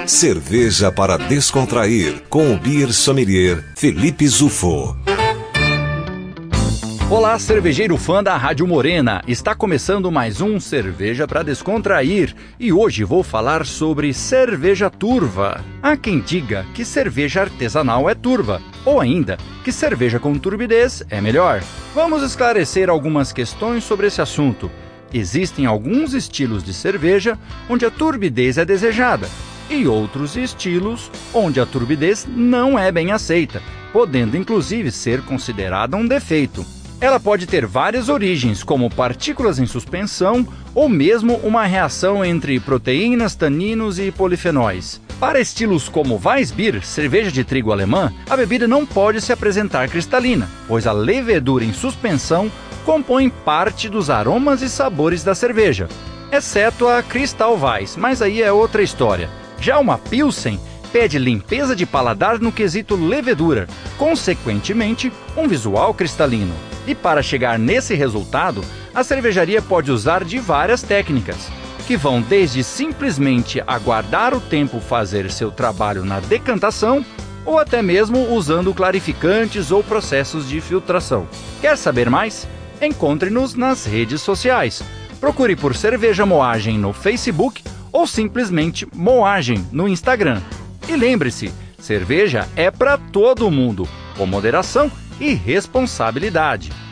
Cerveja para descontrair, com o beer sommelier Felipe Zufo. Olá, cervejeiro fã da Rádio Morena. Está começando mais um Cerveja para Descontrair e hoje vou falar sobre cerveja turva. Há quem diga que cerveja artesanal é turva, ou ainda que cerveja com turbidez é melhor. Vamos esclarecer algumas questões sobre esse assunto. Existem alguns estilos de cerveja onde a turbidez é desejada e outros estilos onde a turbidez não é bem aceita, podendo inclusive ser considerada um defeito. Ela pode ter várias origens, como partículas em suspensão ou mesmo uma reação entre proteínas, taninos e polifenóis. Para estilos como Weissbier, cerveja de trigo alemã, a bebida não pode se apresentar cristalina, pois a levedura em suspensão compõe parte dos aromas e sabores da cerveja, exceto a Crystal Weiss, mas aí é outra história. Já uma Pilsen pede limpeza de paladar no quesito levedura, consequentemente, um visual cristalino. E para chegar nesse resultado, a cervejaria pode usar de várias técnicas, que vão desde simplesmente aguardar o tempo fazer seu trabalho na decantação, ou até mesmo usando clarificantes ou processos de filtração. Quer saber mais? Encontre-nos nas redes sociais. Procure por Cerveja Moagem no Facebook ou simplesmente Moagem no Instagram. E lembre-se, cerveja é para todo mundo, com moderação e responsabilidade.